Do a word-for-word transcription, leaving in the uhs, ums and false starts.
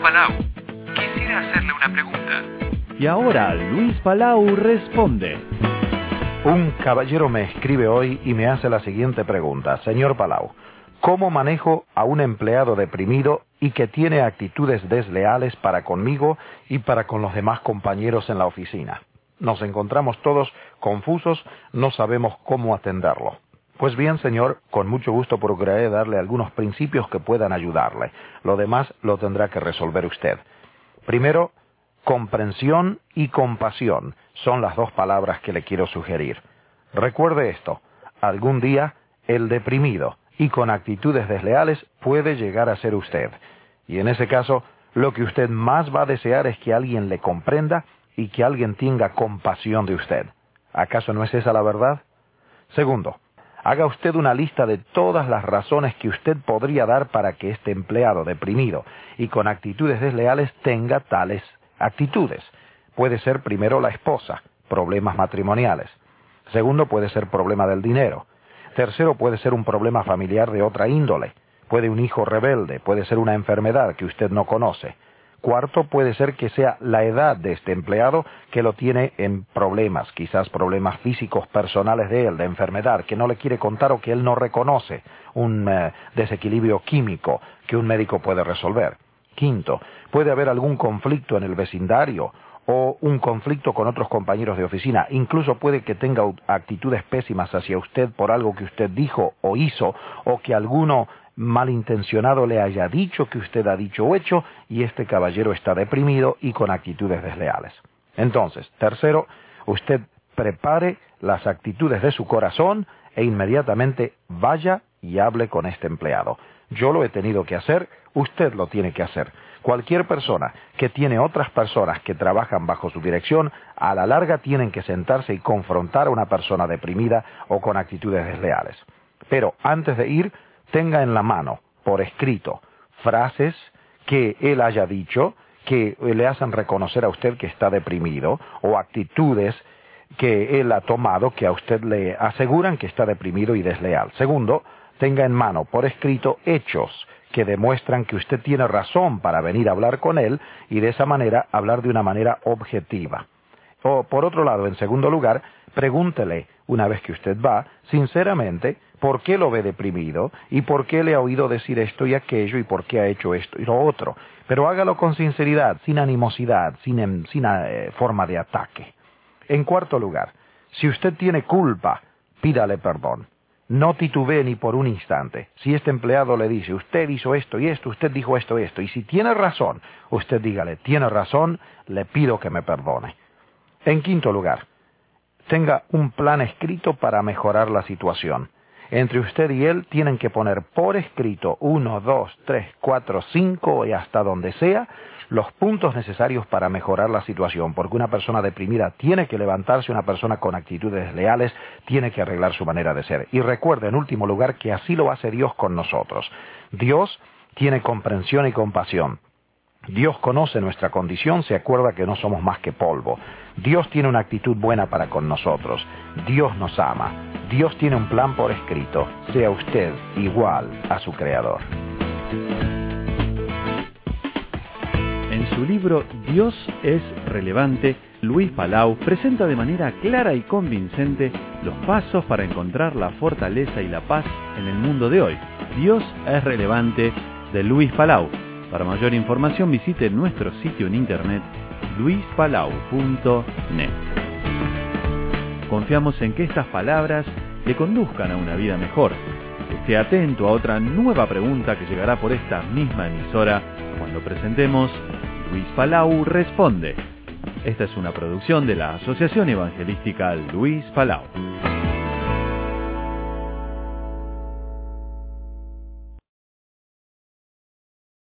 Palau. Quisiera hacerle una pregunta. Y ahora Luis Palau responde. Un caballero me escribe hoy y me hace la siguiente pregunta. Señor Palau, ¿cómo manejo a un empleado deprimido y que tiene actitudes desleales para conmigo y para con los demás compañeros en la oficina? Nos encontramos todos confusos, no sabemos cómo atenderlo. Pues bien, señor, con mucho gusto procuraré darle algunos principios que puedan ayudarle. Lo demás lo tendrá que resolver usted. Primero, comprensión y compasión son las dos palabras que le quiero sugerir. Recuerde esto, algún día el deprimido y con actitudes desleales puede llegar a ser usted. Y en ese caso, lo que usted más va a desear es que alguien le comprenda y que alguien tenga compasión de usted. ¿Acaso no es esa la verdad? Segundo, haga usted una lista de todas las razones que usted podría dar para que este empleado deprimido y con actitudes desleales tenga tales actitudes. Puede ser primero la esposa, problemas matrimoniales. Segundo, puede ser problema del dinero. Tercero, puede ser un problema familiar de otra índole. Puede un hijo rebelde, puede ser una enfermedad que usted no conoce. Cuarto, puede ser que sea la edad de este empleado que lo tiene en problemas, quizás problemas físicos personales de él, de enfermedad, que no le quiere contar o que él no reconoce, un eh, desequilibrio químico que un médico puede resolver. Quinto, puede haber algún conflicto en el vecindario o un conflicto con otros compañeros de oficina. Incluso puede que tenga actitudes pésimas hacia usted por algo que usted dijo o hizo, o que alguno malintencionado le haya dicho que usted ha dicho o hecho, y este caballero está deprimido y con actitudes desleales. Entonces, tercero, usted prepare las actitudes de su corazón e inmediatamente vaya y hable con este empleado. Yo lo he tenido que hacer, usted lo tiene que hacer. Cualquier persona que tiene otras personas que trabajan bajo su dirección, a la larga tienen que sentarse y confrontar a una persona deprimida o con actitudes desleales. Pero antes de ir, tenga en la mano, por escrito, frases que él haya dicho, que le hacen reconocer a usted que está deprimido, o actitudes que él ha tomado que a usted le aseguran que está deprimido y desleal. Segundo, tenga en mano, por escrito, hechos que demuestran que usted tiene razón para venir a hablar con él y de esa manera hablar de una manera objetiva. O, por otro lado, en segundo lugar, pregúntele, una vez que usted va, sinceramente, por qué lo ve deprimido y por qué le ha oído decir esto y aquello y por qué ha hecho esto y lo otro. Pero hágalo con sinceridad, sin animosidad, sin, sin eh, forma de ataque. En cuarto lugar, si usted tiene culpa, pídale perdón. No titubee ni por un instante. Si este empleado le dice, usted hizo esto y esto, usted dijo esto y esto, y si tiene razón, usted dígale, tiene razón, le pido que me perdone. En quinto lugar, tenga un plan escrito para mejorar la situación. Entre usted y él tienen que poner por escrito uno, dos, tres, cuatro, cinco y hasta donde sea los puntos necesarios para mejorar la situación, porque una persona deprimida tiene que levantarse, una persona con actitudes desleales tiene que arreglar su manera de ser. Y recuerde, en último lugar, que así lo hace Dios con nosotros. Dios tiene comprensión y compasión. Dios conoce nuestra condición, se acuerda que no somos más que polvo. Dios tiene una actitud buena para con nosotros. Dios nos ama. Dios tiene un plan por escrito. Sea usted igual a su Creador. En su libro Dios es relevante, Luis Palau presenta de manera clara y convincente los pasos para encontrar la fortaleza y la paz en el mundo de hoy. Dios es relevante, de Luis Palau. Para mayor información visite nuestro sitio en internet luis palau punto net. Confiamos en que estas palabras le conduzcan a una vida mejor. Esté atento a otra nueva pregunta que llegará por esta misma emisora cuando presentemos Luis Palau Responde. Esta es una producción de la Asociación Evangelística Luis Palau.